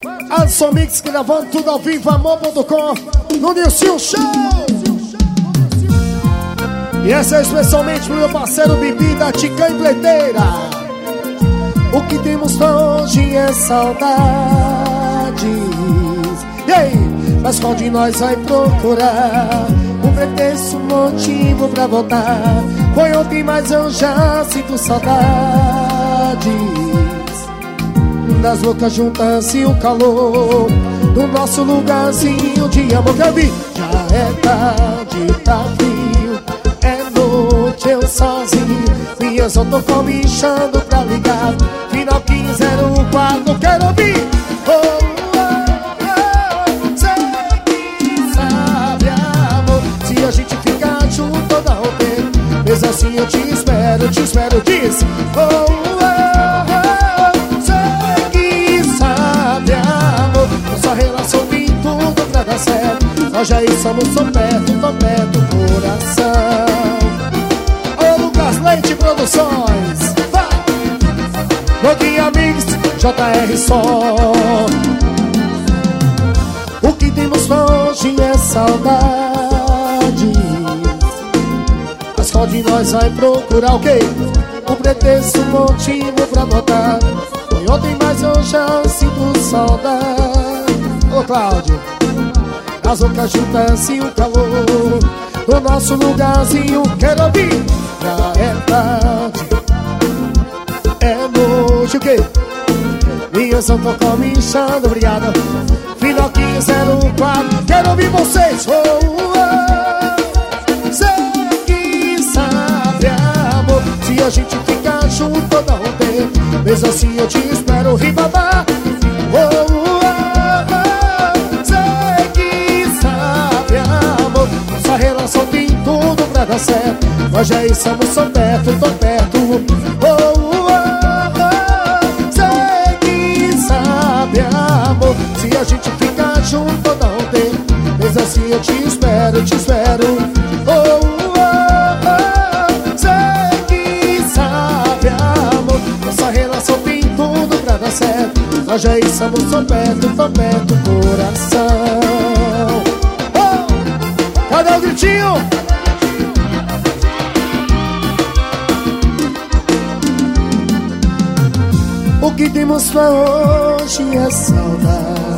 Alisson Mix gravando tudo ao vivo, amor.com, no Nilson Show. E essa é especialmente pro meu parceiro Bibi da Tica Empleiteira. O que temos hoje é saudades. E aí, mas qual de nós vai procurar um pretexto, motivo pra voltar? Foi ontem, mas eu já sinto saudades das bocas juntas e o calor do nosso lugarzinho de amor que eu vi. Já é tarde, tá frio, é noite, eu sozinho. Minhas eu tô comichando pra ligar. Final 1504, quero ouvir. Oh, oh, oh, sei que sabe, amor, se a gente ficar junto toda o tempo. Mesmo assim eu te espero, diz. Oh, oh, oh, sei que sabe, amor, nossa relação tem tudo pra dar certo. Nós já estamos tão perto, coração. Ô Lucas Leite Produções, vai! Loguinha Mix, JR Som. O que temos hoje é saudade. Mas qual de nós vai procurar o quê? Um pretexto, motivo pra notar. Foi ontem, mas eu já sinto saudade. Ô Cláudio, as bocas juntas e o calor do nosso lugarzinho, quero ouvir. Já é tarde, é noite, o quê? Minhas eu tô comichando, obrigado. Final 1504, quero ouvir vocês. Oh, oh, sei que sabe, amor, se a gente ficar junto todo o tempo. Mesmo assim eu te espero, ribabá. Oh, oh, oh, sei que sabe, amor, nossa relação tem tudo pra dar certo. Nós já estamos tão perto, Oh, oh, oh, sei que sabe, amor, se a gente ficar junto todo o tempo. Mesmo assim eu te espero, Oh, oh, oh, sei que sabe, amor, nossa relação tem tudo pra dar certo. Nós já estamos tão perto, coração. Oh, cadê o gritinho? O que temos pra hoje é saudade.